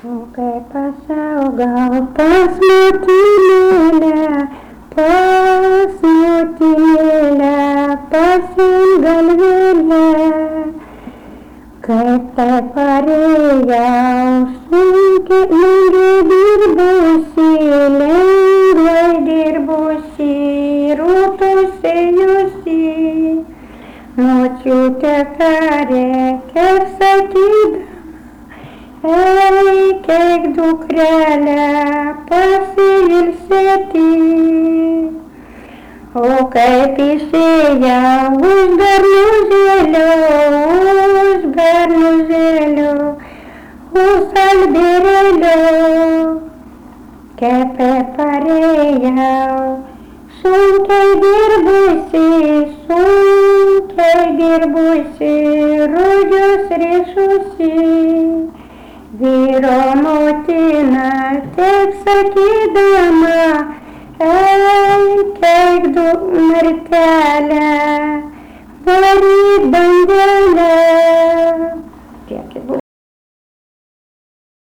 O kaip pasaugal pas motinėlę, pasilgalvėlę, kaip tai parėjau sunkiai dirbusi, lengvai dirbusi, rūtusėjusi. Močiutė tarė, kaip sakydama, eik dukrelė pasiilsėti. O kaip išėjau už bernuzėlio, už albirėlio, kaip parėjau, sunkiai dirbusi, rūdžius rišusi. Vyro motina tik sakydama, eik mertelė, varyk bandelę.